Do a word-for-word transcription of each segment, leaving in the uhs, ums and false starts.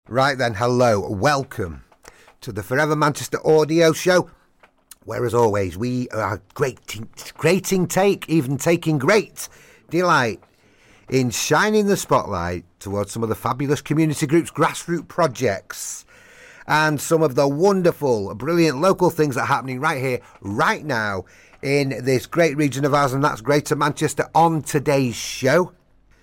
Right then, hello, welcome to the Forever Manchester audio show, where as always we are great, greating take, even taking great delight in shining the spotlight towards some of the fabulous community groups, grassroots projects, and some of the wonderful, brilliant local things that are happening right here, right now, in this great region of ours, and that's Greater Manchester on today's show.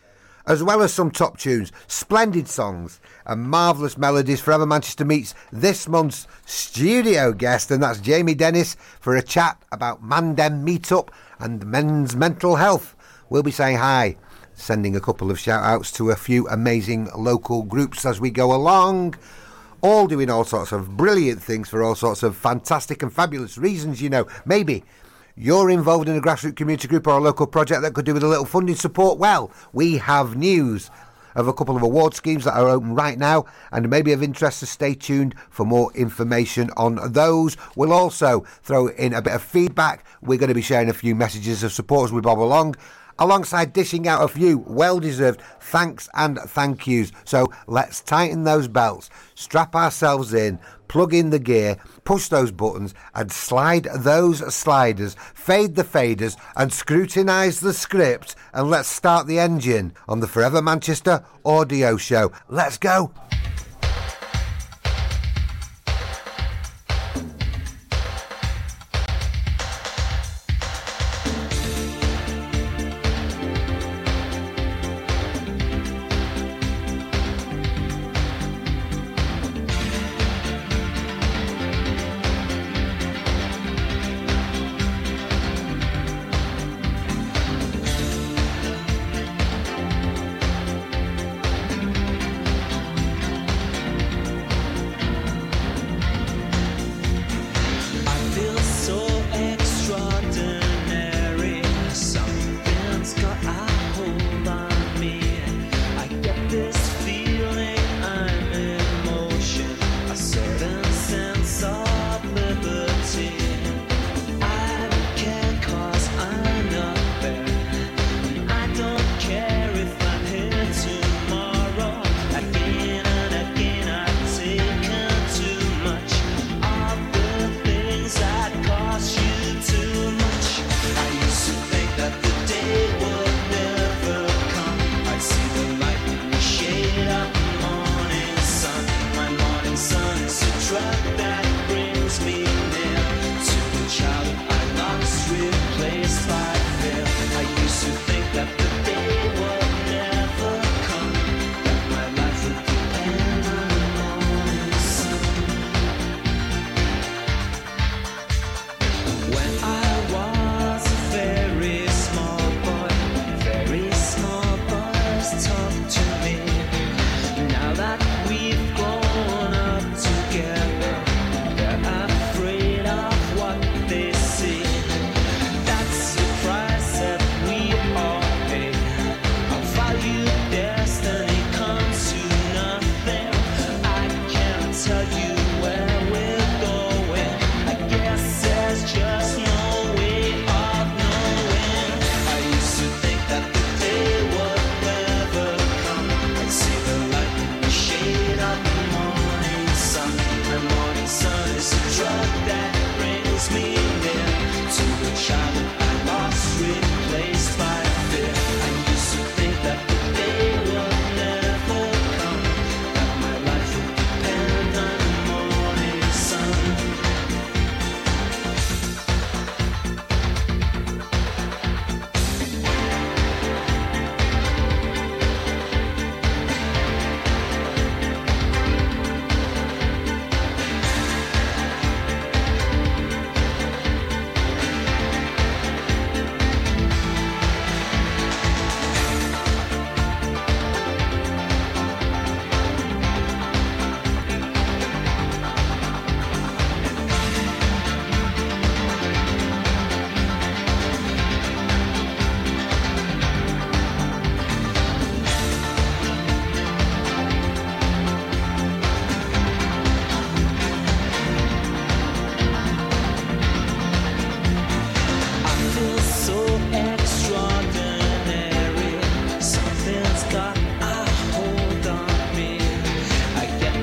As well as some top tunes, splendid songs and marvellous melodies, Forever Manchester meets this month's studio guest, and that's Jamie Dennis, for a chat about Mandem Meetup and men's mental health. We'll be saying hi, sending a couple of shout-outs to a few amazing local groups as we go along, all doing all sorts of brilliant things for all sorts of fantastic and fabulous reasons, you know. Maybe you're involved in a grassroots community group or a local project that could do with a little funding support. Well, we have news of a couple of award schemes that are open right now and maybe of interest, so stay tuned for more information on those. We'll also throw in a bit of feedback. We're going to be sharing a few messages of support as we bob along, alongside dishing out a few well-deserved thanks and thank yous. So let's tighten those belts, strap ourselves in, plug in the gear, push those buttons and slide those sliders, fade the faders and scrutinise the script, and let's start the engine on the Forever Manchester audio show. Let's go! Shade up the morning.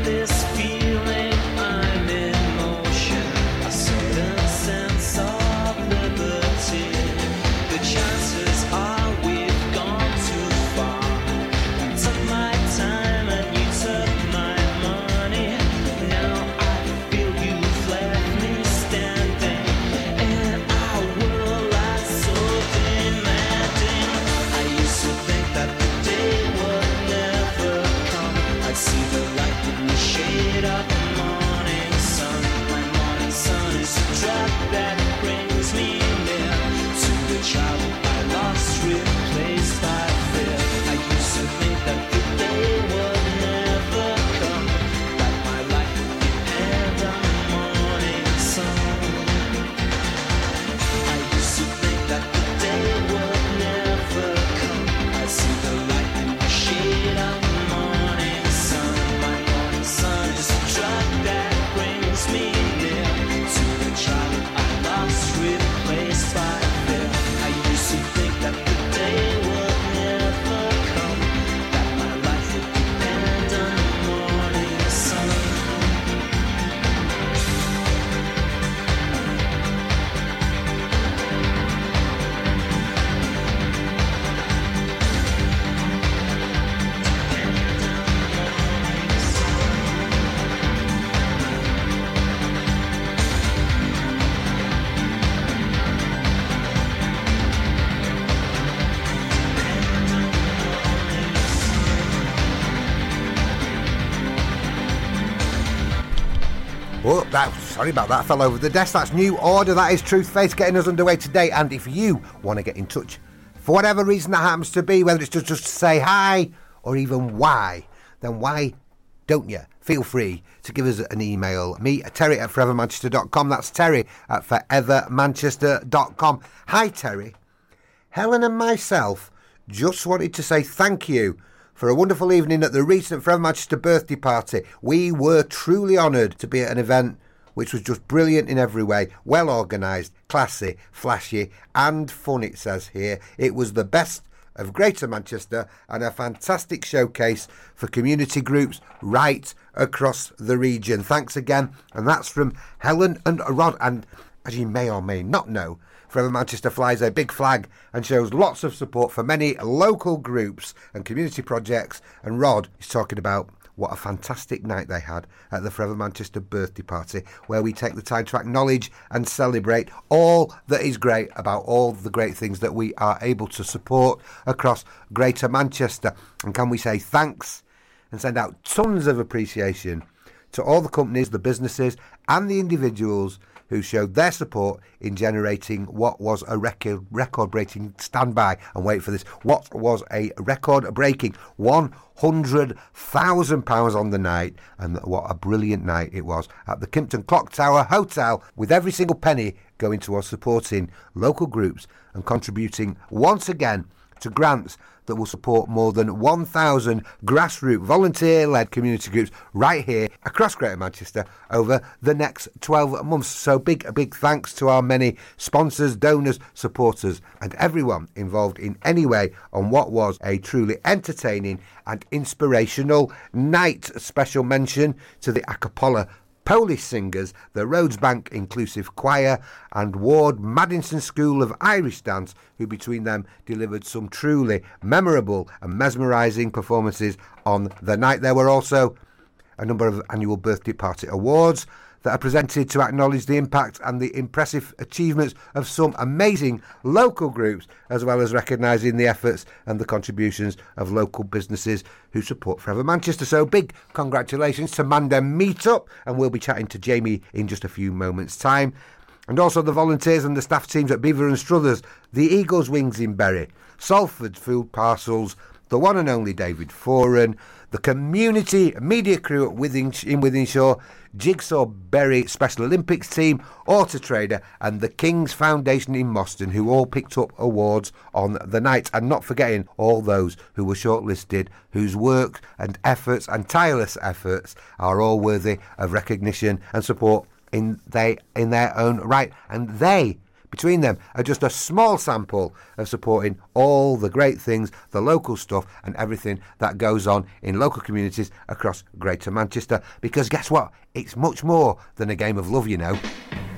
Oh, that, sorry about that, fell over the desk. That's New Order. That is Truth Face getting us underway today. And if you want to get in touch, for whatever reason that happens to be, whether it's just, just to say hi or even why, then why don't you? Feel free to give us an email. Me, Terry at forever manchester dot com. That's Terry at forever manchester dot com. Hi, Terry. Helen and myself just wanted to say thank you for a wonderful evening at the recent Forever Manchester birthday party. We were truly honoured to be at an event which was just brilliant in every way, well organised, classy, flashy and fun, it says here. It was the best of Greater Manchester and a fantastic showcase for community groups right across the region. Thanks again. And that's from Helen and Rod. And as you may or may not know, Forever Manchester flies a big flag and shows lots of support for many local groups and community projects. And Rod is talking about what a fantastic night they had at the Forever Manchester birthday party, where we take the time to acknowledge and celebrate all that is great about all the great things that we are able to support across Greater Manchester. And can we say thanks and send out tons of appreciation to all the companies, the businesses and the individuals who showed their support in generating what was a record, record-breaking standby. And wait for this, what was a record-breaking one hundred thousand pounds on the night. And what a brilliant night it was at the Kimpton Clock Tower Hotel, with every single penny going towards supporting local groups and contributing once again to grants that will support more than one thousand grassroots volunteer-led community groups right here across Greater Manchester over the next twelve months. So big, a big thanks to our many sponsors, donors, supporters and everyone involved in any way on what was a truly entertaining and inspirational night. A special mention to the a cappella Polish singers, the Rhodesbank Inclusive Choir and Ward Maddinson School of Irish Dance, who between them delivered some truly memorable and mesmerising performances on the night. There were also a number of annual birthday party awards that are presented to acknowledge the impact and the impressive achievements of some amazing local groups, as well as recognising the efforts and the contributions of local businesses who support Forever Manchester. So big congratulations to Mandem Meetup, and we'll be chatting to Jamie in just a few moments' time. And also the volunteers and the staff teams at Beaver and Struthers, the Eagles Wings in Bury, Salford Food Parcels, the one and only David Foran, the community media crew at Withing, in Withingshaw, Jigsaw Berry Special Olympics team, Auto Trader and the King's Foundation in Moston, who all picked up awards on the night. And not forgetting all those who were shortlisted, whose work and efforts and tireless efforts are all worthy of recognition and support in they in their own right. And they between them are just a small sample of supporting all the great things, the local stuff and everything that goes on in local communities across Greater Manchester. Because guess what? It's much more than a game of love, you know.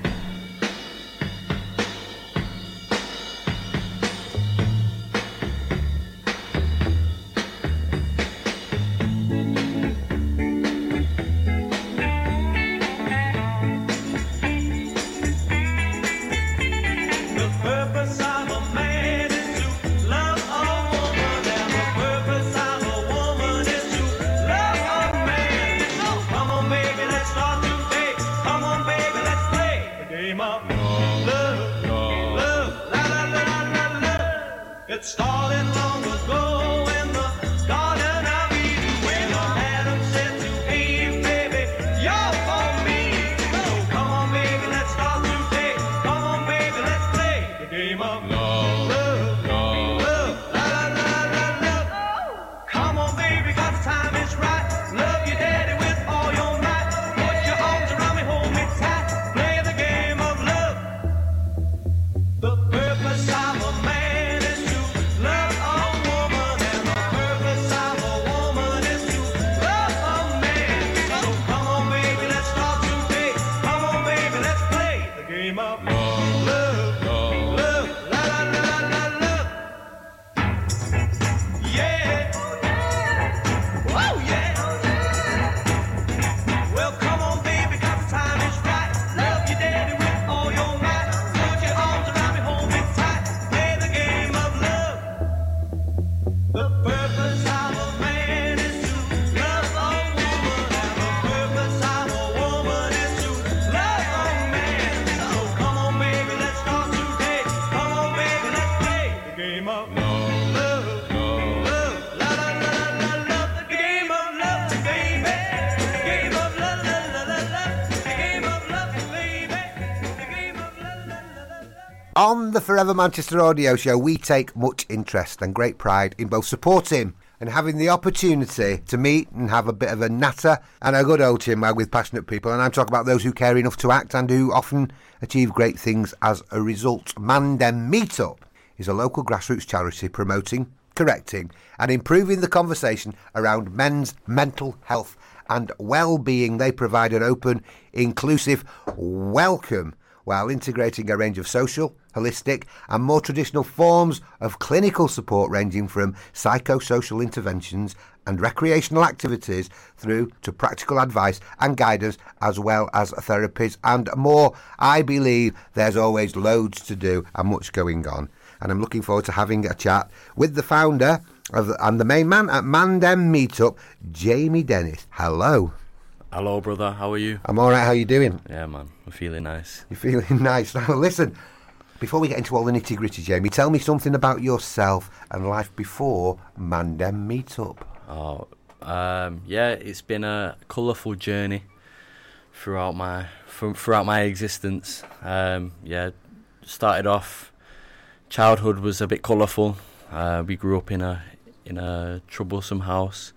On the Forever Manchester Audio Show, we take much interest and great pride in both supporting and having the opportunity to meet and have a bit of a natter and a good old chinwag with passionate people. And I'm talking about those who care enough to act and who often achieve great things as a result. Mandem Meetup is a local grassroots charity promoting, correcting and improving the conversation around men's mental health and well-being. They provide an open, inclusive welcome while integrating a range of social, holistic and more traditional forms of clinical support ranging from psychosocial interventions and recreational activities through to practical advice and guidance as well as therapies and more. I believe there's always loads to do and much going on, and I'm looking forward to having a chat with the founder of the, and the main man at Mandem Meetup, Jamie Dennis. Hello. Hello, brother. How are you? I'm all right. How you doing? Yeah, man. I'm feeling nice. You're feeling nice. Now, listen, before we get into all the nitty-gritty, Jamie, tell me something about yourself and life before Mandem Meetup. Oh, um, yeah, it's been a colourful journey throughout my from, throughout my existence. Um, yeah, started off, childhood was a bit colourful. Uh, we grew up in a in a troublesome house.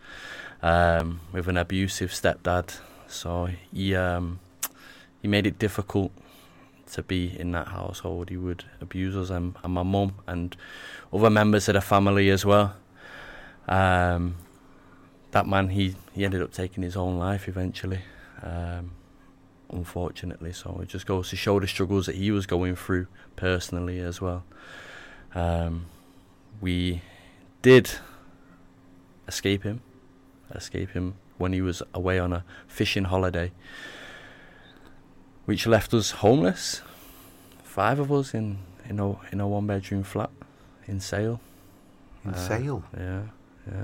Um, with an abusive stepdad, so he um, he made it difficult to be in that household. He would abuse us and, and my mum and other members of the family as well. Um, that man, he, he ended up taking his own life eventually, um, unfortunately. So it just goes to show the struggles that he was going through personally as well. Um, we did escape him. escape him when he was away on a fishing holiday, which left us homeless, five of us in in a in a one bedroom flat in Sale. In uh, Sale? Yeah, yeah.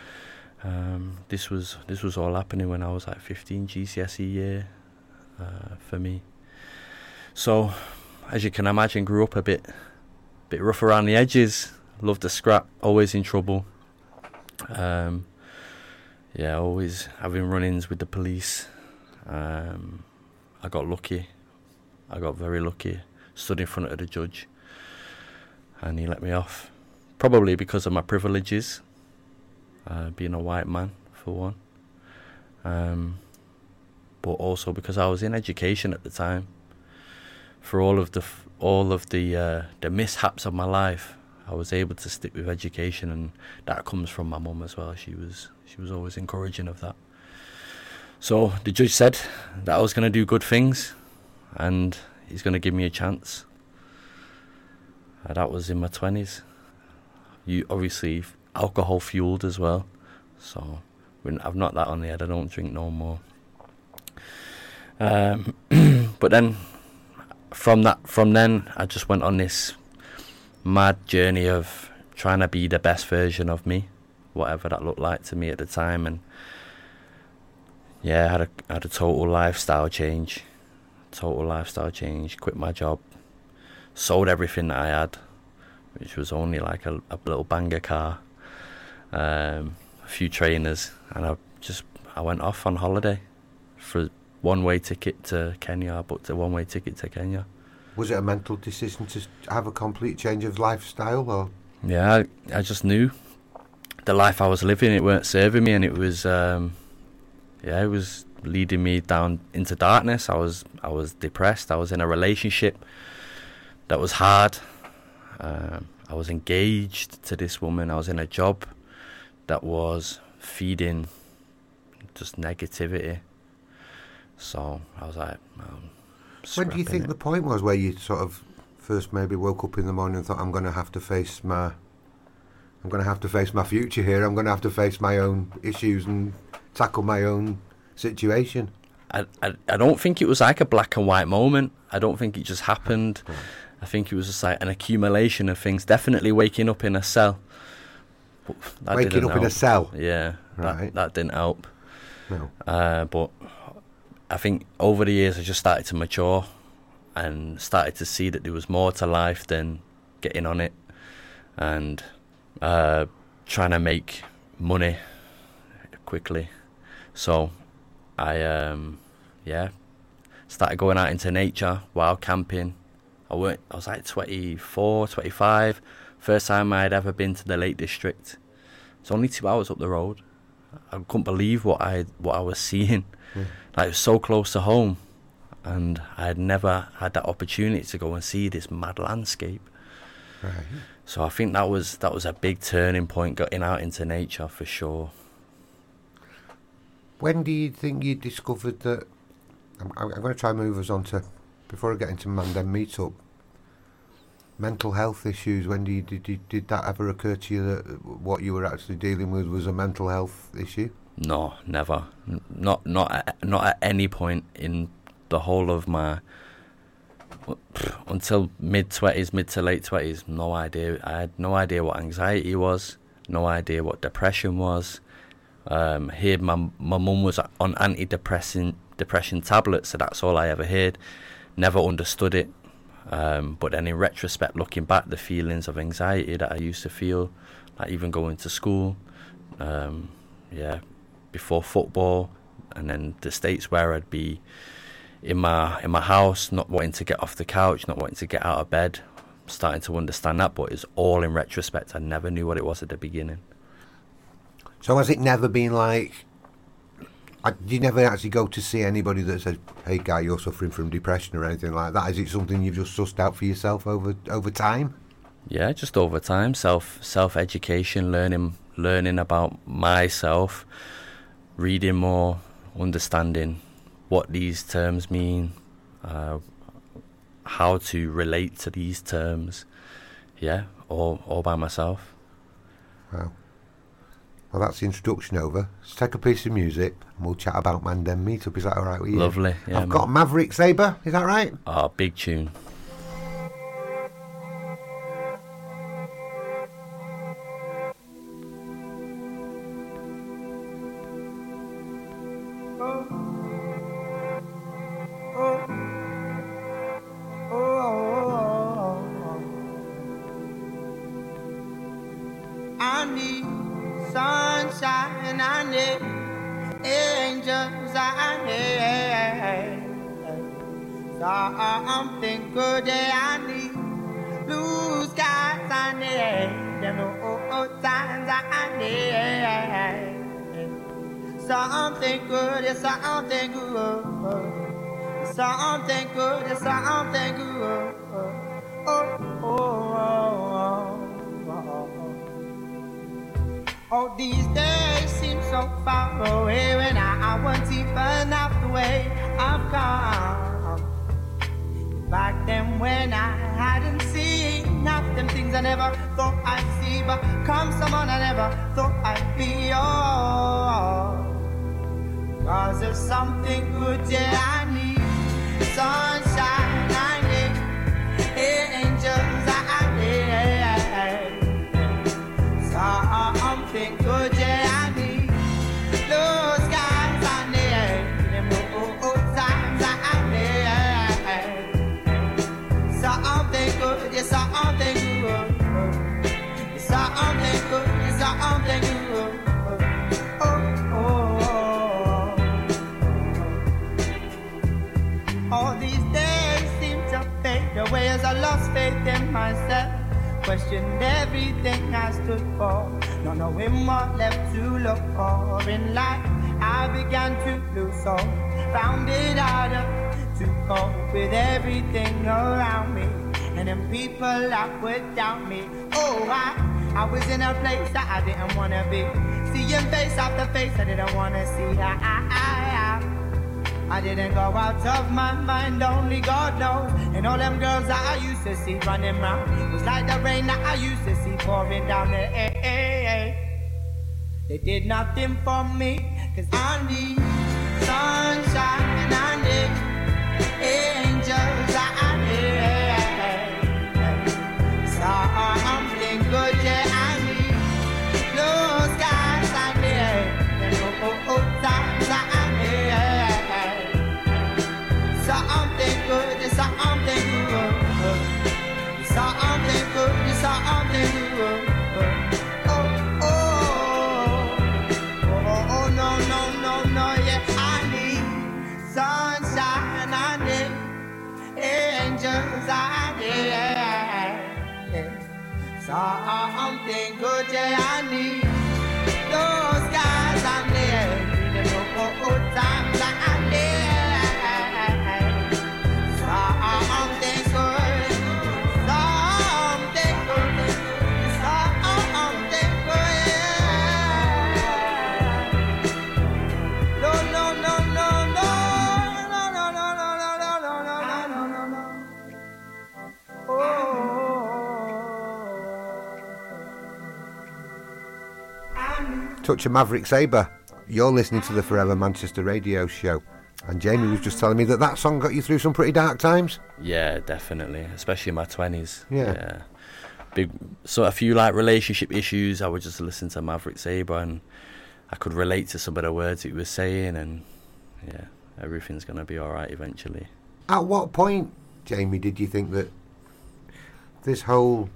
Um, this was this was all happening when I was like fifteen, G C S E year uh, for me. So, as you can imagine, grew up a bit, bit rough around the edges. Loved to scrap, always in trouble. Um, yeah, always having run-ins with the police. Um, I got lucky. I got very lucky. Stood in front of the judge, and he let me off. Probably because of my privileges, uh, being a white man for one, um, but also because I was in education at the time. for all of the f- all of the uh, the mishaps of my life, I was able to stick with education, and that comes from my mum as well. She was she was always encouraging of that. So the judge said that I was going to do good things, and he's going to give me a chance. Uh, that was in my twenties. You obviously alcohol fueled as well, so when I've knocked that on the head. I don't drink no more. Um, but then from that, from then, I just went on this mad journey of trying to be the best version of me, whatever that looked like to me at the time. And yeah, I had a I had a total lifestyle change, total lifestyle change. Quit my job, sold everything that I had, which was only like a, a little banger car, um, a few trainers, and I just I went off on holiday for one way ticket to Kenya. I booked a one way ticket to Kenya. Was it a mental decision to have a complete change of lifestyle, or? Yeah, I, I just knew the life I was living, it weren't serving me, and it was, um, yeah, it was leading me down into darkness. I was, I was depressed. I was in a relationship that was hard. Um, I was engaged to this woman. I was in a job that was feeding just negativity. So I was like, um, when do you think it. the point was where you sort of first maybe woke up in the morning and thought, I'm going to have to face my, I'm going to have to face my future here. I'm going to have to face my own issues and tackle my own situation? I, I, I don't think it was like a black and white moment. I don't think it just happened. Right. I think it was just like an accumulation of things. Definitely waking up in a cell. That waking up help. in a cell? Yeah, right. that, that didn't help. No. Uh, but I think over the years I just started to mature and started to see that there was more to life than getting on it and uh, trying to make money quickly. So I, um, yeah, started going out into nature, wild camping. I went, I was like twenty-four, twenty-five. First time I had ever been to the Lake District. It's only two hours up the road. I couldn't believe what I what I was seeing. Yeah. Like, it was so close to home, and I had never had that opportunity to go and see this mad landscape. Right. So I think that was that was a big turning point, getting out into nature for sure. When do you think you discovered that? I'm, I'm going to try and move us on to, before I get into Mandem Meetup, mental health issues. When do you, did, you, did that ever occur to you that what you were actually dealing with was a mental health issue? No, never. N- Not not at, not at any point in the whole of my until mid twenties, mid to late twenties. No idea. I had no idea what anxiety was. No idea what depression was. Um, heard my my mum was on antidepressant depression tablets, so that's all I ever heard. Never understood it. Um, but then in retrospect, looking back, the feelings of anxiety that I used to feel, like even going to school, um, yeah, before football, and then the states where I'd be in my in my house, not wanting to get off the couch, not wanting to get out of bed, starting to understand that. But it's all in retrospect. I never knew what it was at the beginning. So has it never been like, I, you never actually go to see anybody that says, hey guy, you're suffering from depression or anything like that? Is it something you've just sussed out for yourself over over time? Yeah, just over time, self self education, learning learning about myself, reading more, understanding what these terms mean, uh, how to relate to these terms. Yeah, all all by myself. Wow. Well, that's the introduction over. Let's take a piece of music and we'll chat about Mandem Meetup. Is that all right with you? Lovely. Yeah, I've man. got Maverick Sabre. Is that right? Oh, big tune. I need sunshine, I need angels, I need something good, I need blue skies, I need them old times, I need something good, something good. something good, it's something good. Oh, oh, oh, oh, oh. Oh, these days seem so far away when I, I wasn't even half the way I've come. Back then when I hadn't seen half them things I never thought I'd see, but come someone I never thought I'd be. Oh, cause there's something good that I need. Sunshine I need, angels I need, something good that I need. Blue skies I need, them old times I need. Something good, yes something good, yes something good, yes something good. All these days seem to fade away as I lost faith in myself. Questioned everything I stood for, not knowing what left to look for in life. I began to lose hope, found it harder to cope with everything around me, and then people that would doubt me. Oh, I, I was in a place that I didn't want to be, seeing face after face I didn't want to see. I, I, I, I. I didn't go out of my mind, only God knows. And all them girls that I used to see running round was like the rain that I used to see pouring down the hey, hey, hey. They did nothing for me, cause I need sunshine and I need angels, I need something good, yeah, I need blue skies, I need oh, oh, oh, times, I something good, it's something good. It's something good, it's something good. Oh, oh, oh, oh, no, no, no, no, yeah. I need sunshine, I need angels, I need something good, yeah. I need those guys, I need the oh, oh, times, I need. Touch of Maverick Sabre. You're listening to the Forever Manchester radio show, and Jamie was just telling me that that song got you through some pretty dark times. Yeah, definitely, especially in my twenties. Yeah. yeah. Big, so a few like relationship issues, I would just listen to Maverick Sabre and I could relate to some of the words he was saying, and yeah, everything's going to be alright eventually. At what point, Jamie, did you think that this whole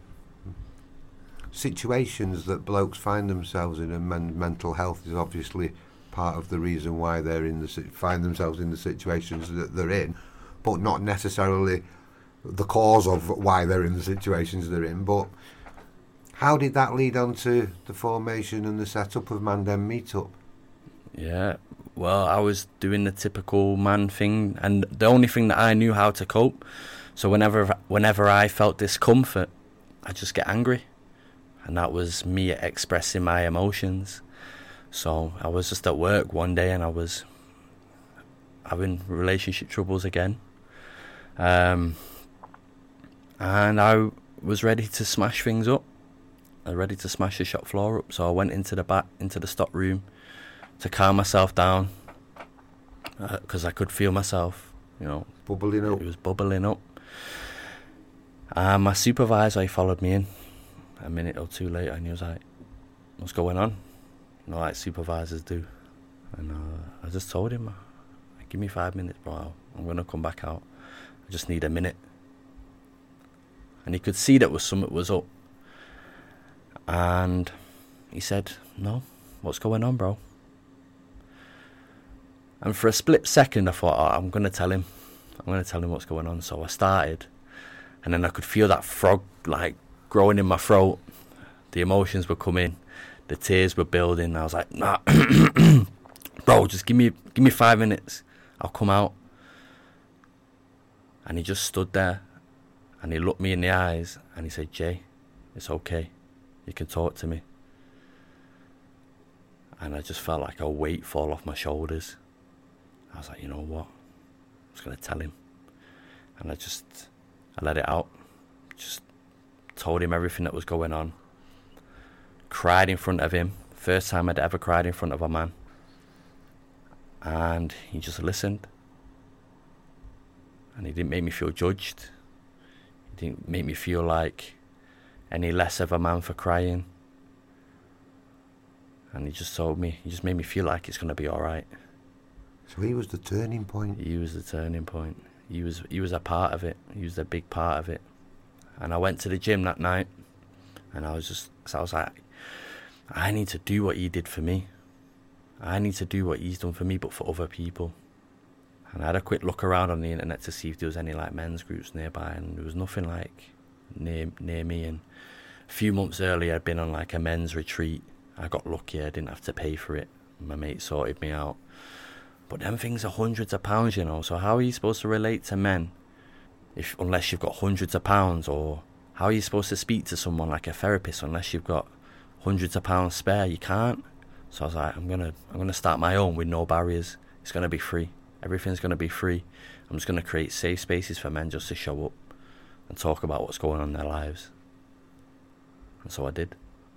situations that blokes find themselves in, and men- mental health is obviously part of the reason why they're in the find themselves in the situations that they're in, but not necessarily the cause of why they're in the situations they're in. But how did that lead on to the formation and the setup of Mandem Meetup? Yeah, well, I was doing the typical man thing, and the only thing that I knew how to cope. So whenever whenever I felt discomfort, I just get angry. And that was me expressing my emotions. So I was just at work one day and I was having relationship troubles again. Um, and I was ready to smash things up. I was ready to smash the shop floor up. So I went into the back, into the stock room to calm myself down. Because uh, I could feel myself, you know. Bubbling up. It was bubbling up. And my supervisor, he followed me in a minute or two later, and he was like, what's going on? You know, like supervisors do. And uh, I just told him, give me five minutes, bro. I'm going to come back out. I just need a minute. And he could see that was something was up. And he said, no, what's going on, bro? And for a split second, I thought, oh, I'm going to tell him. I'm going to tell him what's going on. So I started. And then I could feel that frog, like, growing in my throat. The emotions were coming. The tears were building. I was like, nah, bro, just give me give me five minutes. I'll come out. And he just stood there, and he looked me in the eyes, and he said, "Jay, it's okay. You can talk to me." And I just felt like a weight fall off my shoulders. I was like, you know what? I'm just going to tell him. And I just, I let it out. Just told him everything that was going on. Cried in front of him. First time I'd ever cried in front of a man. And he just listened. And he didn't make me feel judged. He didn't make me feel like any less of a man for crying. And he just told me, he just made me feel like it's going to be all right. So he was the turning point. He was the turning point. He was he was a part of it. He was a big part of it. And I went to the gym that night, and I was just, so I was like, I need to do what he did for me. I need to do what he's done for me, but for other people. And I had a quick look around on the internet to see if there was any like men's groups nearby, and there was nothing like near near me. And a few months earlier, I'd been on like a men's retreat. I got lucky, I didn't have to pay for it. My mate sorted me out. But them things are hundreds of pounds, you know, so how are you supposed to relate to men if unless you've got hundreds of pounds? Or how are you supposed to speak to someone like a therapist unless you've got hundreds of pounds spare? You can't. So I was like, I'm gonna I'm gonna start my own with no barriers. It's gonna be free. Everything's gonna be free. I'm just gonna create safe spaces for men just to show up and talk about what's going on in their lives. And so I did.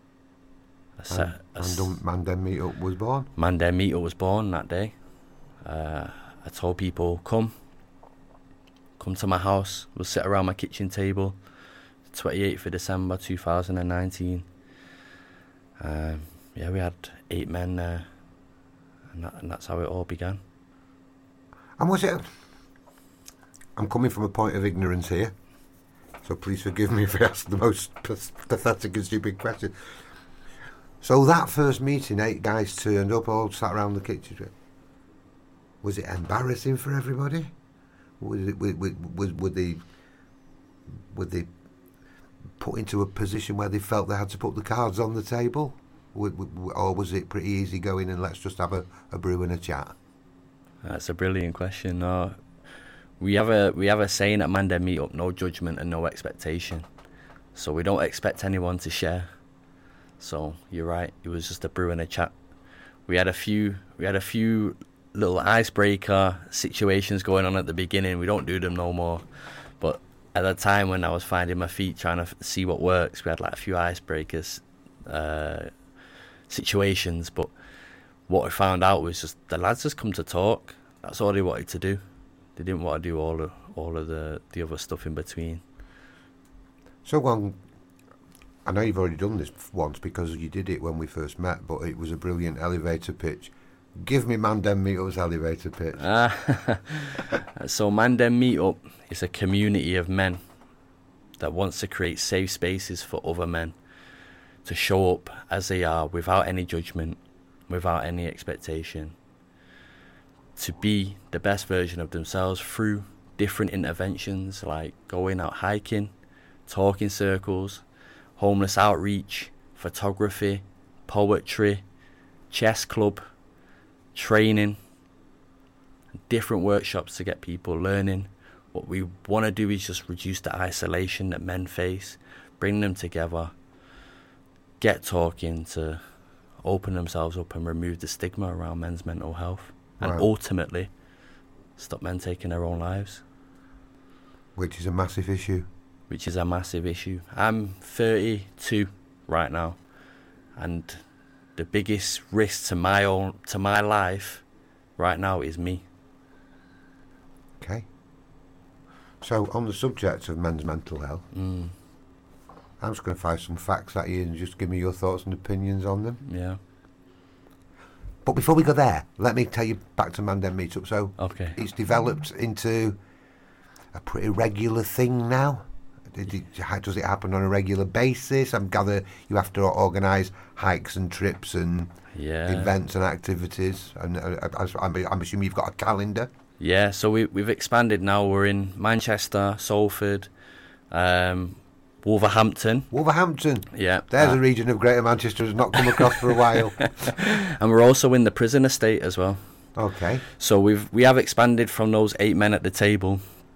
I set, and and Mandem Meetup was born? Mandem Meetup was born that day. Uh, I told people, come, come to my house. We'll sit around my kitchen table. twenty-eighth of December two thousand nineteen. Um, yeah, we had eight men there, and, that, and that's how it all began. And was it... I'm coming from a point of ignorance here, so please forgive me if I ask the most pathetic and stupid question. So that first meeting, eight guys turned up, all sat around the kitchen. Was it embarrassing for everybody? Was it? Was, was were they? Were they put into a position where they felt they had to put the cards on the table, or was it pretty easy going and let's just have a, a brew and a chat? That's a brilliant question. No, we have a we have a saying at Mandem Meetup: no judgment and no expectation. So we don't expect anyone to share. So you're right. It was just a brew and a chat. We had a few. We had a few little icebreaker situations going on at the beginning. We don't do them no more. But at the time when I was finding my feet, trying to f- see what works, we had like a few icebreakers uh, situations. But what I found out was just the lads just come to talk. That's all they wanted to do. They didn't want to do all of all of the the other stuff in between. So one. I know you've already done this once because you did it when we first met, but it was a brilliant elevator pitch. Give me Mandem Meetup's elevator pitch. Uh, so Mandem Meetup is a community of men that wants to create safe spaces for other men to show up as they are without any judgment, without any expectation, to be the best version of themselves through different interventions like going out hiking, talking circles, homeless outreach, photography, poetry, chess club, training, different workshops to get people learning. What we want to do is just reduce the isolation that men face, bring them together, get talking to open themselves up and remove the stigma around men's mental health, and right. ultimately stop men taking their own lives. Which is a massive issue. Which is a massive issue. I'm thirty-two right now, and the biggest risk to my own to my life right now is me. Okay. So on the subject of men's mental health, mm. I'm just going to fire some facts at you and just give me your thoughts and opinions on them. Yeah. But before we go there, let me tell you back to Mandem Meetup. So okay. It's developed into a pretty regular thing now. Does it happen on a regular basis? I'm gather you have to organise hikes and trips and yeah. events and activities. And uh, I'm, I'm assuming you've got a calendar. Yeah, so we, we've expanded now. We're in Manchester, Salford, um, Wolverhampton. Wolverhampton. Yeah. There's uh, a region of Greater Manchester has not come across for a while. And we're also in the prison estate as well. Okay. So we've we have expanded from those eight men at the table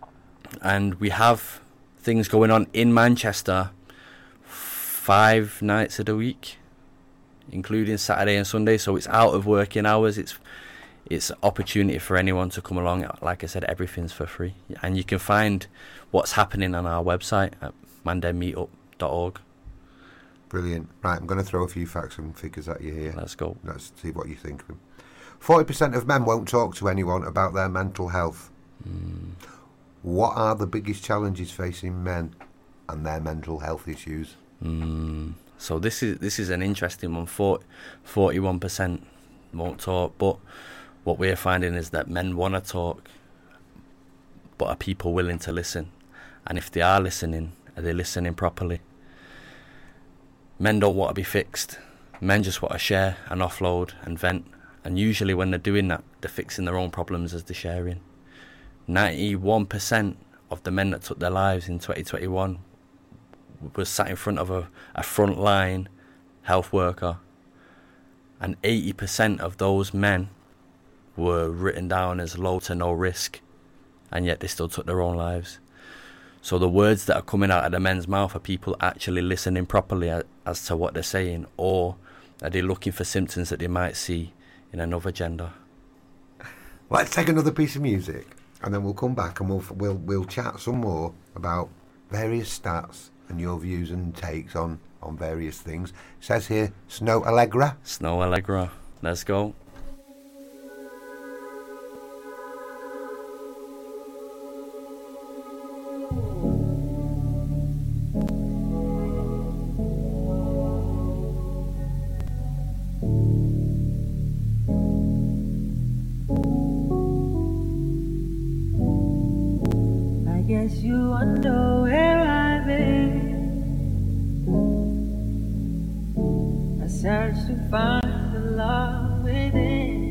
and we have things going on in Manchester five nights of the week, including Saturday and Sunday. So it's out of working hours. It's it's opportunity for anyone to come along. Like I said, everything's for free, and you can find what's happening on our website at mandem meetup dot org. Brilliant. Right, I'm going to throw a few facts and figures at you here. Let's go. Let's see what you think of them. forty percent of men won't talk to anyone about their mental health. Mm. What are the biggest challenges facing men and their mental health issues? Mm. So this is this is an interesting one. forty-one percent won't talk, but what we're finding is that men want to talk, but are people willing to listen? And if they are listening, are they listening properly? Men don't want to be fixed. Men just want to share and offload and vent. And usually when they're doing that, they're fixing their own problems as they're sharing. ninety-one percent of the men that took their lives in twenty twenty-one was sat in front of a, a frontline health worker. And eighty percent of those men were written down as low to no risk. And yet they still took their own lives. So the words that are coming out of the men's mouth, are people actually listening properly as, as to what they're saying? Or are they looking for symptoms that they might see in another gender? Let's take another piece of music, and then we'll come back and we'll we'll we'll chat some more about various stats and your views and takes on, on various things. It says here, Snow Allegra. Snow Allegra. Let's go. You wonder where I've been. I search to find the love within.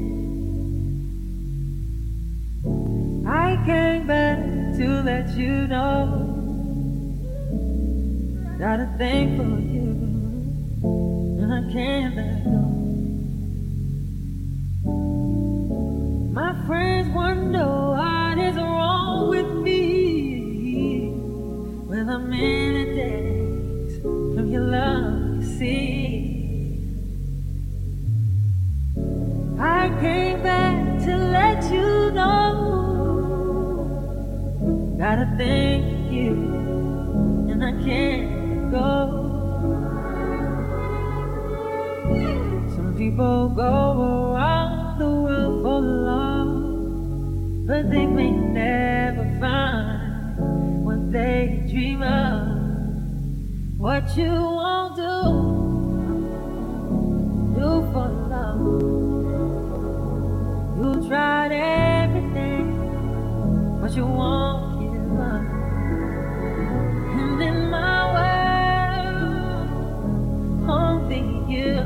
I came back to let you know got a thing for you, and I can't let go. My friends wonder what is wrong with me. Well, I'm in a daze from your love, you see. I came back to let you know got a thing for you, and I can't go. Some people go around the world for love, but they may never find what they dream of. What you won't do, do for love. You tried everything, but you won't give up. And in my world, only you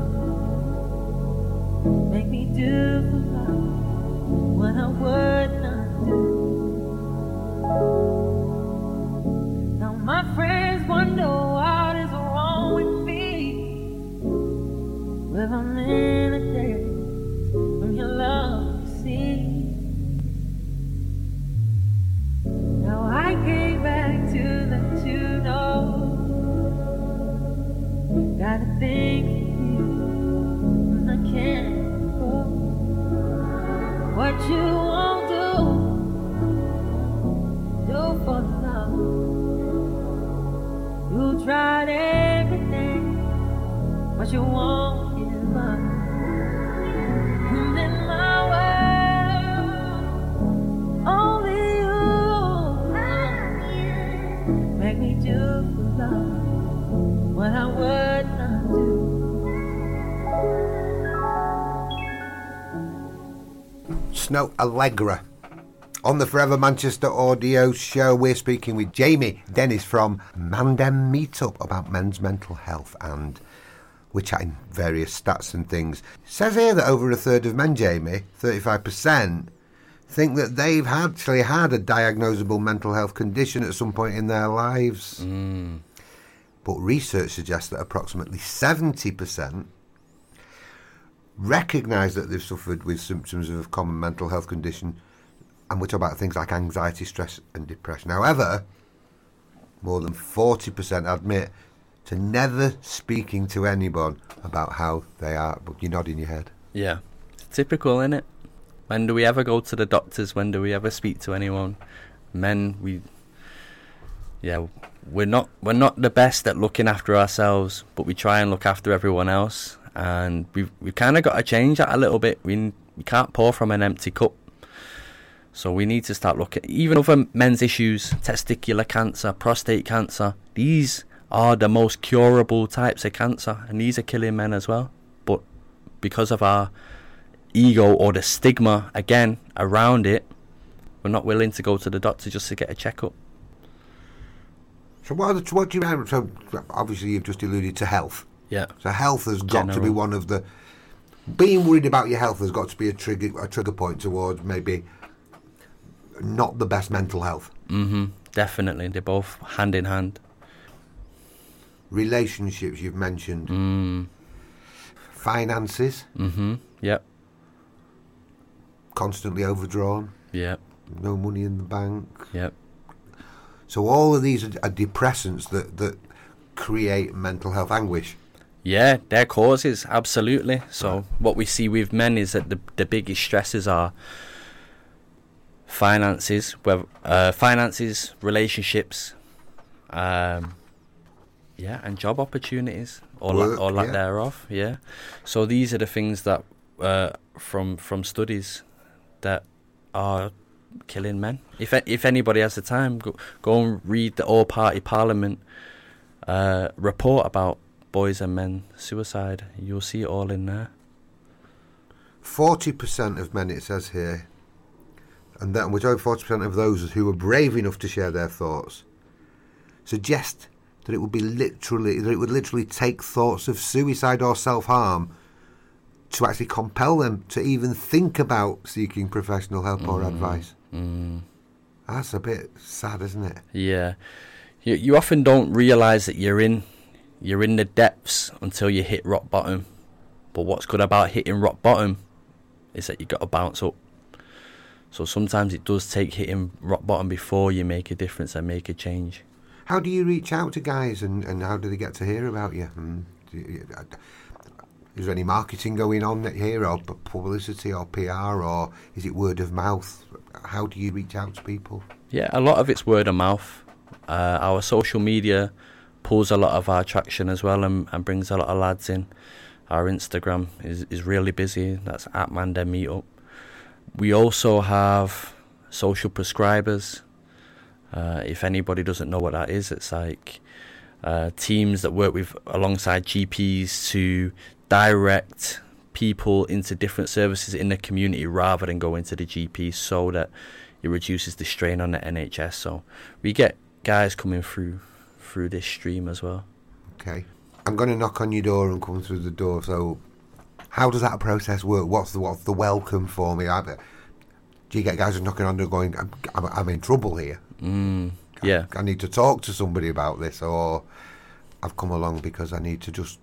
make me do for love what I would not do. Now my friends wonder what is wrong with me. Well, I'm in a daze from your love, you see. Now I came back to let you know got a thing for you, and I can't go. What you won't do, do for love. You tried everything, but you won't give up. And in my world, only you make me do for love what I would not do. Snow Allegra. On the Forever Manchester audio show, we're speaking with Jamie Dennis from Mandem Meetup about men's mental health, and we're chatting various stats and things. It says here that over a third of men, Jamie, thirty-five percent, think that they've actually had a diagnosable mental health condition at some point in their lives. Mm. But research suggests that approximately seventy percent recognise that they've suffered with symptoms of a common mental health condition and we're talking about things like anxiety, stress and depression. However, more than forty percent admit to never speaking to anyone about how they are. But you're nodding your head. Yeah, it's typical, isn't it? When do we ever go to the doctors? When do we ever speak to anyone? Men, we, yeah, we're not we're not the best at looking after ourselves, but we try and look after everyone else, and we've we kind of got to change that a little bit. We we can't pour from an empty cup, so we need to start looking. Even other men's issues, testicular cancer, prostate cancer, these are the most curable types of cancer, and these are killing men as well. But because of our ego or the stigma again around it, we're not willing to go to the doctor just to get a checkup. So what, are the, what do you mean? So obviously you've just alluded to health. Yeah. So health has got General. to be one of the. Being worried about your health has got to be a trigger a trigger point towards maybe not the best mental health. Mm-hmm. Definitely, they're both hand in hand. Relationships you've mentioned. Mm. Finances. Mm-hmm. Yep. Constantly overdrawn. Yep. No money in the bank. Yep. So all of these are, are depressants that, that create mental health anguish. Yeah, they're causes, absolutely. So right. What we see with men is that the the biggest stresses are finances, whether, uh, finances, relationships, um, yeah, and job opportunities or Work, la- or lack yeah. thereof. Yeah. So these are the things that uh, from from studies that are killing men. If if anybody has the time, go, go and read the All Party Parliament uh, report about boys and men suicide. You'll see it all in there. Forty percent of men, it says here, and that we're talking forty percent of those who are brave enough to share their thoughts, suggest that it would be literally that it would literally take thoughts of suicide or self-harm to actually compel them to even think about seeking professional help mm. or advice. Mm. That's a bit sad, isn't it? Yeah. You you often don't realise that you're in you're in the depths until you hit rock bottom. But what's good about hitting rock bottom is that you got to bounce up. So sometimes it does take hitting rock bottom before you make a difference and make a change. How do you reach out to guys, and, and how do they get to hear about you? And do you is there any marketing going on here, or publicity, or P R, or is it word of mouth? How do you reach out to people? Yeah, a lot of it's word of mouth. Uh, our social media pulls a lot of our traction as well, and, and brings a lot of lads in. Our Instagram is, is really busy. That's at Mandem Meetup. We also have social prescribers. Uh, if anybody doesn't know what that is, it's like uh, teams that work with alongside G Ps to direct people into different services in the community rather than going to the G P, so that it reduces the strain on the N H S. So we get guys coming through through this stream as well. Okay. I'm going to knock on your door and come through the door. So how does that process work? What's the what's the welcome for me? Do you get guys knocking on the door going, I'm, I'm, I'm in trouble here? Mm, yeah. I, I need to talk to somebody about this, or I've come along because I need to just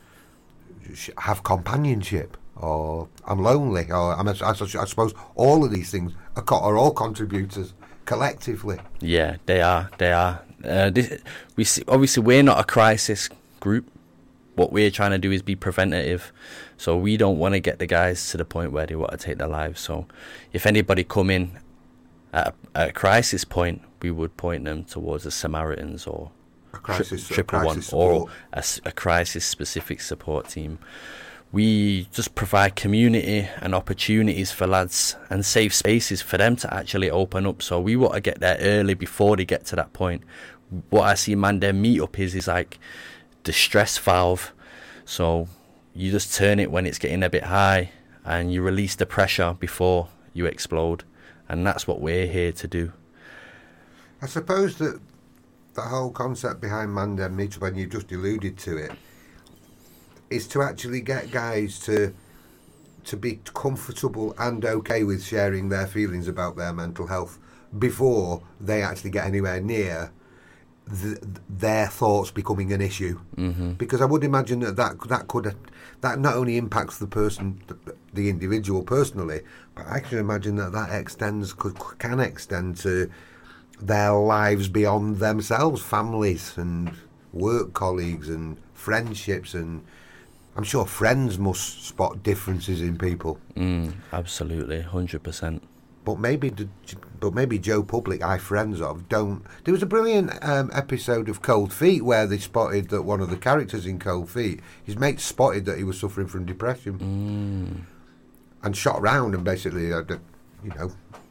have companionship, or I'm lonely, or I'm, I, I suppose all of these things are, co- are all contributors collectively. Yeah, they are. They are. Uh, this, we see, obviously we're not a crisis group. What we're trying to do is be preventative. So we don't want to get the guys to the point where they want to take their lives. So if anybody come in at a, at a crisis point, we would point them towards the Samaritans or a crisis, tri- triple a one, crisis or a, a crisis-specific support team. We just provide community and opportunities for lads and safe spaces for them to actually open up. So we want to get there early before they get to that point. What I see Mandem Meetup is is like the stress valve. So you just turn it when it's getting a bit high, and you release the pressure before you explode. And that's what we're here to do. I suppose that the whole concept behind Mandem Meetup, when you just alluded to it, is to actually get guys to to be comfortable and okay with sharing their feelings about their mental health before they actually get anywhere near th- their thoughts becoming an issue. Mm-hmm. Because I would imagine that that, that could that not only impacts the person, the, the individual personally, but I can imagine that that extends could can extend to their lives beyond themselves, families and work colleagues and friendships, and I'm sure friends must spot differences in people. Mm, absolutely, one hundred percent. But maybe, the, but maybe Joe Public, I friends of, don't. There was a brilliant um, episode of Cold Feet where they spotted that one of the characters in Cold Feet, his mate spotted that he was suffering from depression, Mm. and shot round and basically, uh, you know,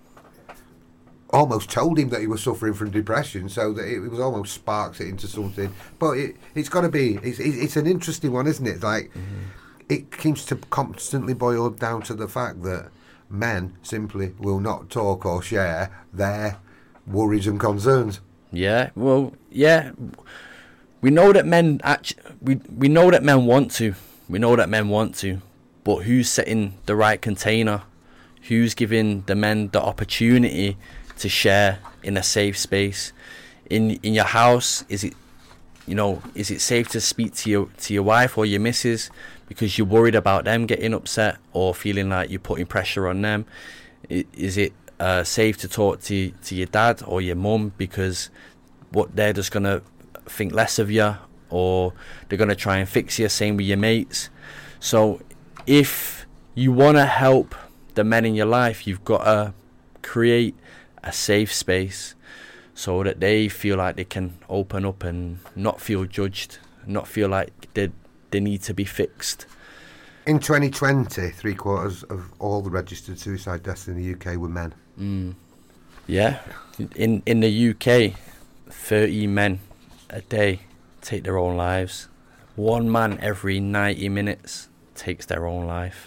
almost told him that he was suffering from depression, so that it was almost sparks it into something. But it, it's got to be. It's, it's an interesting one, isn't it? Like, mm-hmm. it seems to constantly boil down to the fact that men simply will not talk or share their worries and concerns. Yeah, well, yeah, we know that men actually, we we know that men want to, we know that men want to, but who's setting the right container? Who's giving the men the opportunity to share in a safe space? In in your house, is it, you know, is it safe to speak to your to your wife or your missus because you're worried about them getting upset or feeling like you're putting pressure on them? Is it uh, safe to talk to to your dad or your mum because what they're just gonna think less of you, or they're gonna try and fix you? Same with your mates. So if you want to help the men in your life, you've got to create a safe space so that they feel like they can open up and not feel judged, not feel like they they need to be fixed. In twenty twenty, three quarters of all the registered suicide deaths in the U K were men. Mm. Yeah, in in the U K, thirty men a day take their own lives. One man every ninety minutes takes their own life.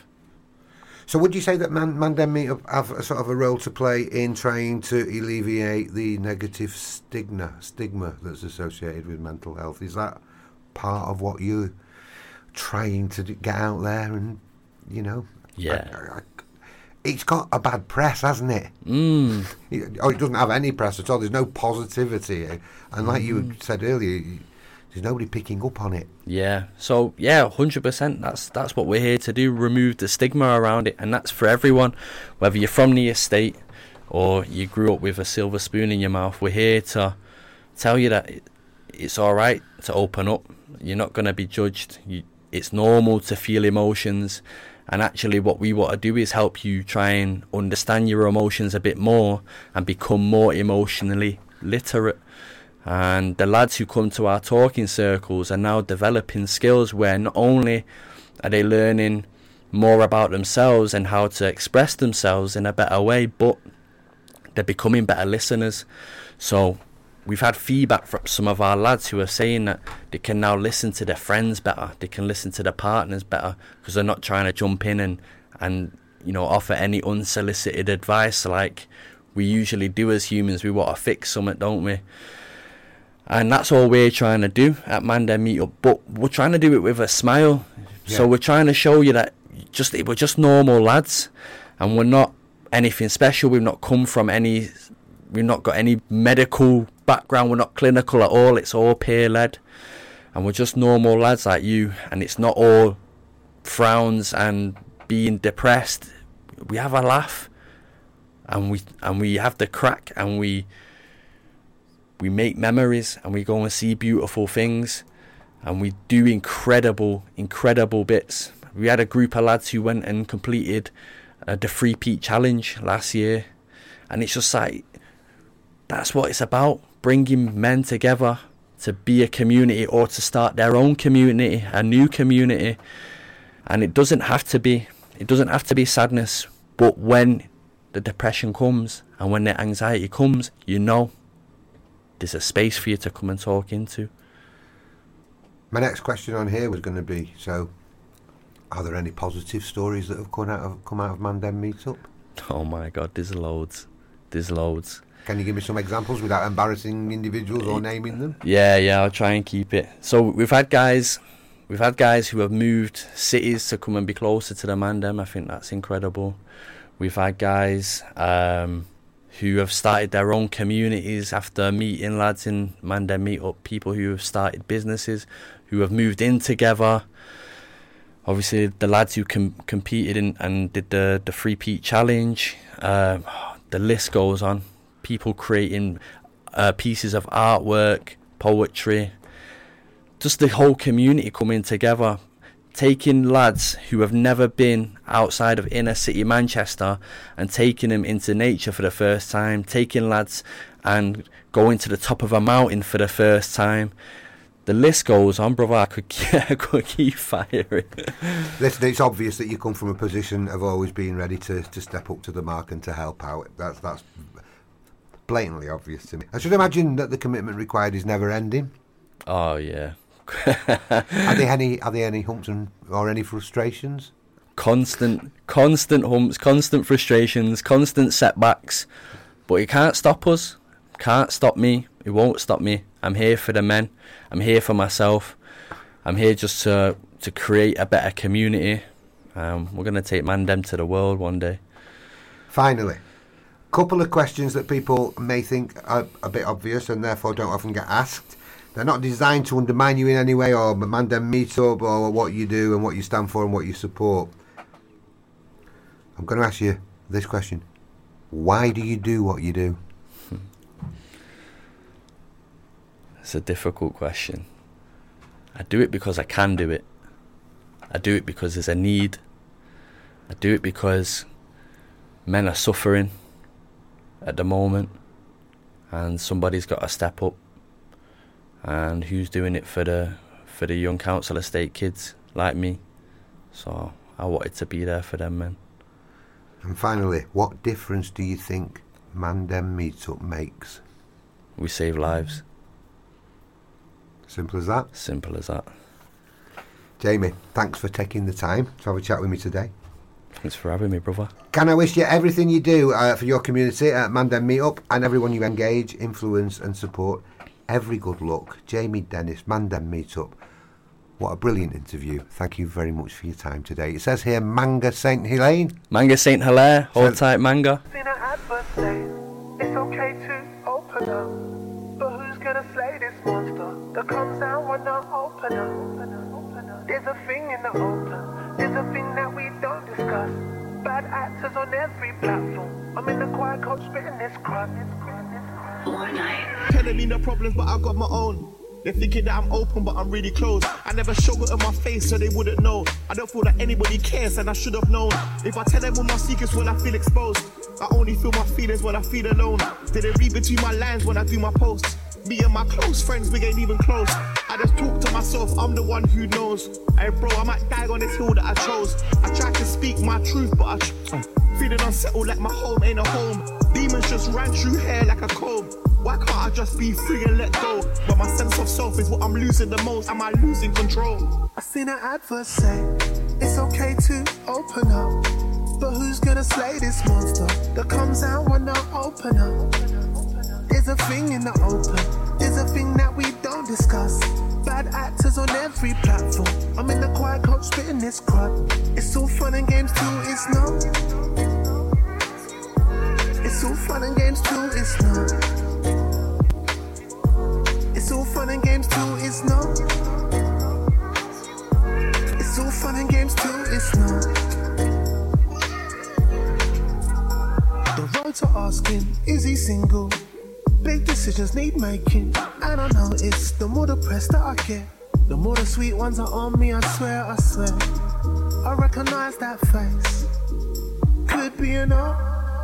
So would you say that Man- Mandem have a sort of a role to play in trying to alleviate the negative stigma stigma that's associated with mental health? Is that part of what you're trying to get out there? And, you know, yeah, I, I, it's got a bad press, hasn't it? Mm. It, oh, it doesn't have any press at all. There's no positivity, and like mm. you said earlier, there's nobody picking up on it. Yeah, so yeah, one hundred percent. That's that's what we're here to do, remove the stigma around it, and that's for everyone, whether you're from the estate or you grew up with a silver spoon in your mouth. We're here to tell you that it, it's all right to open up. You're not going to be judged. You, it's normal to feel emotions, and actually what we want to do is help you try and understand your emotions a bit more and become more emotionally literate. And the lads who come to our talking circles are now developing skills where not only are they learning more about themselves and how to express themselves in a better way, but they're becoming better listeners. So we've had feedback from some of our lads who are saying that they can now listen to their friends better, they can listen to their partners better, because they're not trying to jump in and, and you know, offer any unsolicited advice like we usually do as humans. We want to fix something, don't we? And that's all we're trying to do at Mandem Meetup, but we're trying to do it with a smile. Yeah. So we're trying to show you that just we're just normal lads, and we're not anything special. We've not come from any, we've not got any medical background. We're not clinical at all. It's all peer-led, and we're just normal lads like you. And it's not all frowns and being depressed. We have a laugh, and we and we have the crack, and we. We make memories, and we go and see beautiful things, and we do incredible, incredible bits. We had a group of lads who went and completed uh, the Three Peat Challenge last year, and it's just like, that's what it's about, bringing men together to be a community or to start their own community, a new community. And it doesn't have to be, it doesn't have to be sadness, but when the depression comes and when the anxiety comes, you know, there's a space for you to come and talk into. My next question on here was going to be, so are there any positive stories that have come out of, come out of Mandem Meetup? Oh my God, there's loads. There's loads. Can you give me some examples without embarrassing individuals or naming them? Yeah, yeah, I'll try and keep it. So we've had guys, we've had guys who have moved cities to come and be closer to the Mandem. I think that's incredible. We've had guys um, who have started their own communities after meeting lads in Mandem Meetup, people who have started businesses, who have moved in together. Obviously, the lads who com- competed in and did the, the Free Peat Challenge. Uh, the list goes on. People creating uh, pieces of artwork, poetry. Just the whole community coming together. Taking lads who have never been outside of inner city Manchester and taking them into nature for the first time. Taking lads and going to the top of a mountain for the first time. The list goes on, brother. I could, I could keep firing. Listen, it's obvious that you come from a position of always being ready to, to step up to the mark and to help out. That's that's blatantly obvious to me. I should imagine that the commitment required is never ending. Oh yeah. Are there any are there any humps and, or any frustrations? Constant, constant humps, constant frustrations, constant setbacks. But it can't stop us. Can't stop me. It won't stop me. I'm here for the men. I'm here for myself. I'm here just to to create a better community. Um, we're going to take Mandem to the world one day. Finally, a couple of questions that people may think are a bit obvious and therefore don't often get asked. They're not designed to undermine you in any way, or Mandem Meetup, or what you do and what you stand for and what you support. I'm going to ask you this question. Why do you do what you do? It's a difficult question. I do it because I can do it. I do it because there's a need. I do it because men are suffering at the moment and somebody's got to step up. And who's doing it for the for the young council estate kids like me? So I wanted to be there for them, men. And finally, what difference do you think Mandem Meetup makes? We save lives. Simple as that? Simple as that. Jamie, thanks for taking the time to have a chat with me today. Thanks for having me, brother. Can I wish you everything you do uh, for your community at Mandem Meetup and everyone you engage, influence and support. Every good luck. Jamie Dennis, Mandem Meetup. What a brilliant interview. Thank you very much for your time today. It says here Manga Saint Helene. Manga Saint Hilaire. Hold tight, Manga. Seen an advert say it's okay to open up, but who's gonna slay this monster that comes out when I open up? There's a thing in the open. There's a thing that we don't discuss. Bad actors on every platform. I'm in the quiet coach spitting this crud. Telling me no problems, but I got my own. They're thinking that I'm open, but I'm really closed. I never show it in my face, so they wouldn't know. I don't feel like anybody cares, and I should have known. If I tell them all my secrets, will I feel exposed? I only feel my feelings when I feel alone. Did they read between my lines when I do my posts? Me and my close friends, we ain't even close. I just talk to myself, I'm the one who knows. Hey bro, I might die on this hill that I chose. I try to speak my truth, but I tr- feeling unsettled like my home ain't a home. Demons just ran through hair like a comb. Why can't I just be free and let go? But my sense of self is what I'm losing the most. Am I losing control? I seen an advert say it's okay to open up, but who's gonna slay this monster that comes out when I open up? There's a thing in the open. There's a thing that we don't discuss. Bad actors on every platform. I'm in the quiet coach spitting this crud. It's all fun and games till it's not. It's all fun and games till it's not. It's all fun and games till it's not. It's all fun and games till it's not. The road to asking, is he single? Big decisions need making. And I notice the more depressed that I get, the more the sweet ones are on me, I swear, I swear. I recognise that face. Could be enough.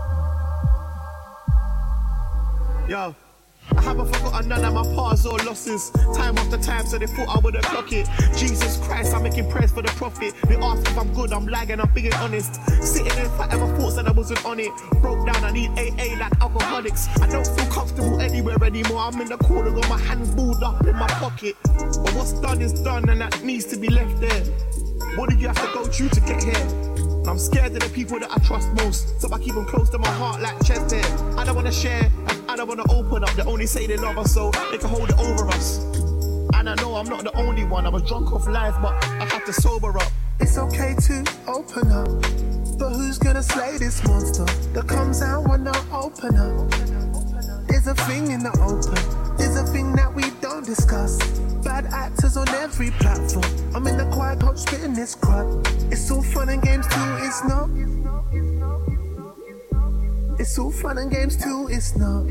Yo, I haven't forgotten none of my past or losses. Time after time, so they thought I wouldn't clock it. Jesus Christ, I'm making prayers for the prophet. They ask if I'm good, I'm lying, I'm being honest. Sitting in forever thoughts that I wasn't on it. Broke down, I need A A like alcoholics. I don't feel comfortable anywhere anymore. I'm in the corner, got my hands balled up in my pocket. But what's done is done, and that needs to be left there. What do you have to go through to get here? I'm scared of the people that I trust most, so I keep them close to my heart like chest hair. I don't wanna share, and I don't wanna open up. They only say they love us so they can hold it over us. And I know I'm not the only one. I was drunk off life, but I had to sober up. It's okay to open up, But who's gonna slay this monster that comes out when I open up? There's a thing in the open, there's a thing that we don't discuss. Bad actors on every platform. I'm in the quiet coach spitting this crud. It's all fun and games too, it's not. It's all fun and games too, it's not.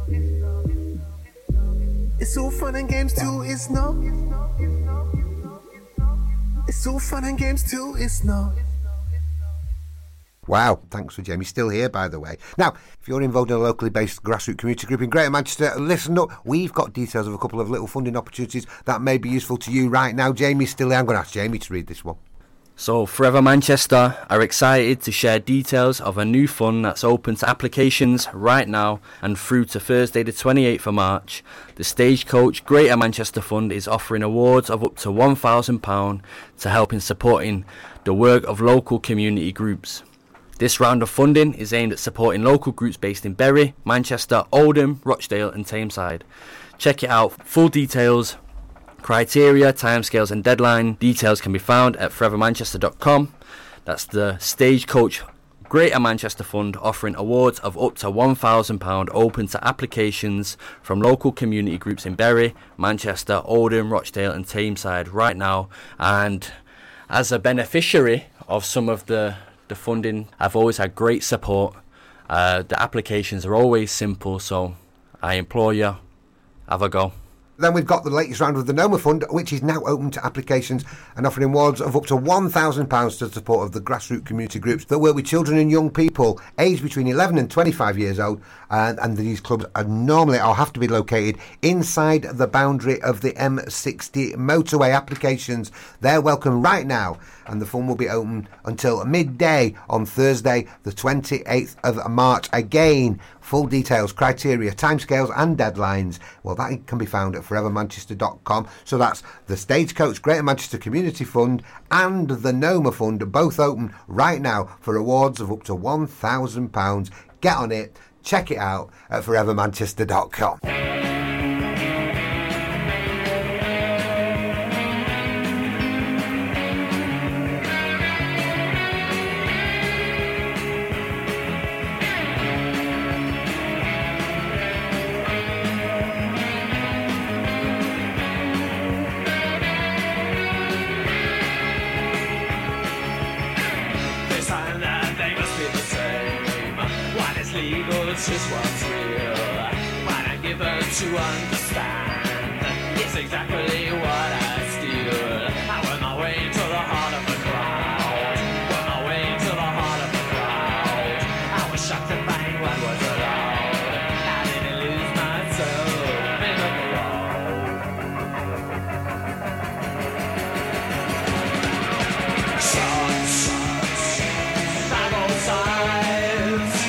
It's all fun and games too, it's not. It's all fun and games too, it's not. Wow, thanks for Jamie. Still here, by the way. Now, if you're involved in a locally based grassroots community group in Greater Manchester, listen up. We've got details of a couple of little funding opportunities that may be useful to you right now. Jamie's still here. I'm going to ask Jamie to read this one. So, Forever Manchester are excited to share details of a new fund that's open to applications right now and through to Thursday the twenty-eighth of March. The Stagecoach Greater Manchester Fund is offering awards of up to one thousand pounds to help in supporting the work of local community groups. This round of funding is aimed at supporting local groups based in Bury, Manchester, Oldham, Rochdale and Tameside. Check it out. Full details, criteria, timescales and deadline details can be found at forever manchester dot com. That's the Stagecoach Greater Manchester Fund offering awards of up to one thousand pounds open to applications from local community groups in Bury, Manchester, Oldham, Rochdale and Tameside right now. And as a beneficiary of some of the the funding, I've always had great support. Uh, the applications are always simple, so I implore you, have a go. Then we've got the latest round of the Noma Fund, which is now open to applications and offering awards of up to one thousand pounds to the support of the grassroots community groups that work with children and young people aged between eleven and twenty-five years old. And, and these clubs are normally or have to be located inside the boundary of the M sixty motorway. Applications, they're welcome right now, and the fund will be open until midday on Thursday, the twenty-eighth of March. Again, full details, criteria, timescales and deadlines, well, that can be found at forever manchester dot com. So that's the Stagecoach Greater Manchester Community Fund and the Noma Fund, both open right now for awards of up to one thousand pounds. Get on it, check it out at forever manchester dot com. It's just what's real. What I'm given to understand is exactly what I steal. I went my way to the heart of the crowd. Went my way to the heart of the crowd. I was shocked to find what was allowed. I didn't lose myself in the crowd. Shots, shots, by both sides.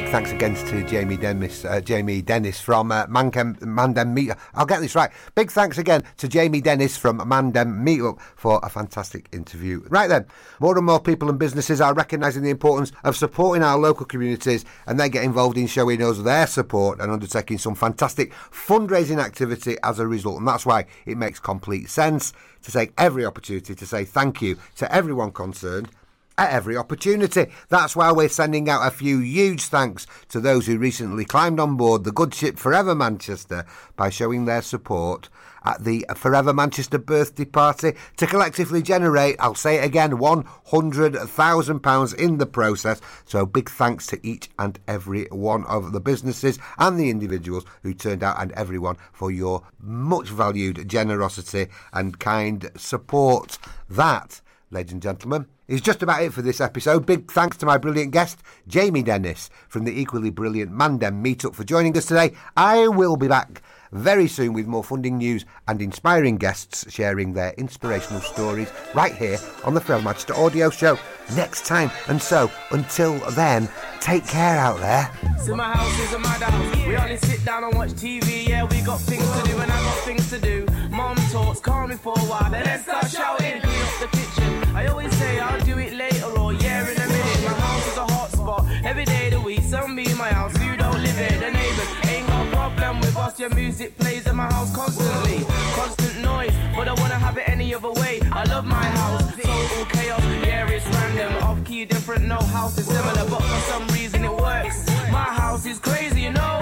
thanks again to Jamie Dennis, uh, Jamie Dennis from uh, Mandem, Mandem Meetup. I'll get this right. Big thanks again to Jamie Dennis from Mandem Meetup for a fantastic interview. Right then, more and more people and businesses are recognising the importance of supporting our local communities, and they get involved in showing us their support and undertaking some fantastic fundraising activity as a result. And that's why it makes complete sense to take every opportunity to say thank you to everyone concerned at every opportunity. That's why we're sending out a few huge thanks to those who recently climbed on board the good ship Forever Manchester by showing their support at the Forever Manchester birthday party to collectively generate, I'll say it again, one hundred thousand pounds in the process. So big thanks to each and every one of the businesses and the individuals who turned out, and everyone for your much valued generosity and kind support. That, ladies and gentlemen, is just about it for this episode. Big thanks to my brilliant guest, Jamie Dennis, from the equally brilliant Mandem Meetup, for joining us today. I will be back very soon with more funding news and inspiring guests sharing their inspirational stories right here on the Forever Manchester Audio Show next time. And so, until then, take care out there. So my house is a mad house. We only sit down and watch T V. Yeah, we got things to do and I got things to do. Mom talks, calm me for a while, then let's start shouting. Clean up the kitchen. I always say I'll do it later or yeah in a minute. My house is a hot spot every day of the week. Some be in my house, you don't live here. The neighbours ain't got a problem with us. Your music plays in my house constantly. Constant noise, but I wanna have it any other way. I love my house, total chaos. Yeah, it's random, off key, different. No house is similar, but for some reason it works. My house is crazy, you know.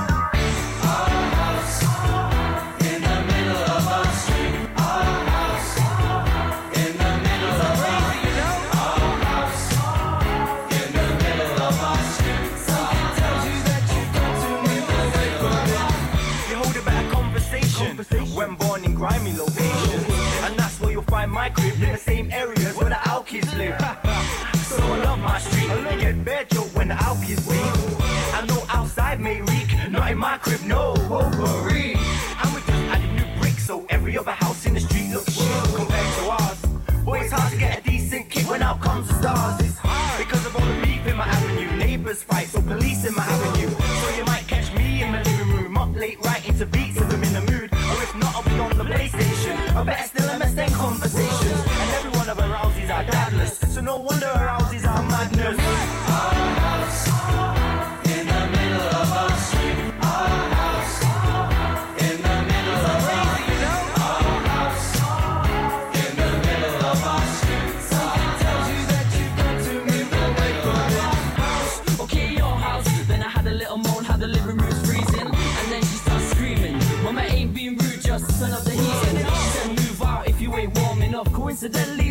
When born in grimy locations, and that's where you'll find my crib, in the same areas where the Alkies live. So I love my street, you get bare joke when the Alkies speak. I know outside may reek, not in my crib, no. Potpourri. And we just added new bricks, so every other house in the street looks shit compared to ours. Boy, it's hard to get a decent kick when out comes the stars. It's hard because of all the beef in my avenue. Neighbours fight, so police in my avenue. So you might catch me in my living room, up late writing to beats if I'm in the mood. Or if not, I'll be on the PlayStation. I better still M S N conversations. And every one of our houses are dadless, so no wonder our houses are madness. Our house in the middle of our street. Our house in the middle of our street. Our house in the middle of our street. Something tells you that you've got to move away from your house. Okay, your house. Then I had a little moan, how the living room's freezing. And then she starts screaming, Mama ain't being rude, just turn up the heat. She said move out if you ain't warm enough. Coincidentally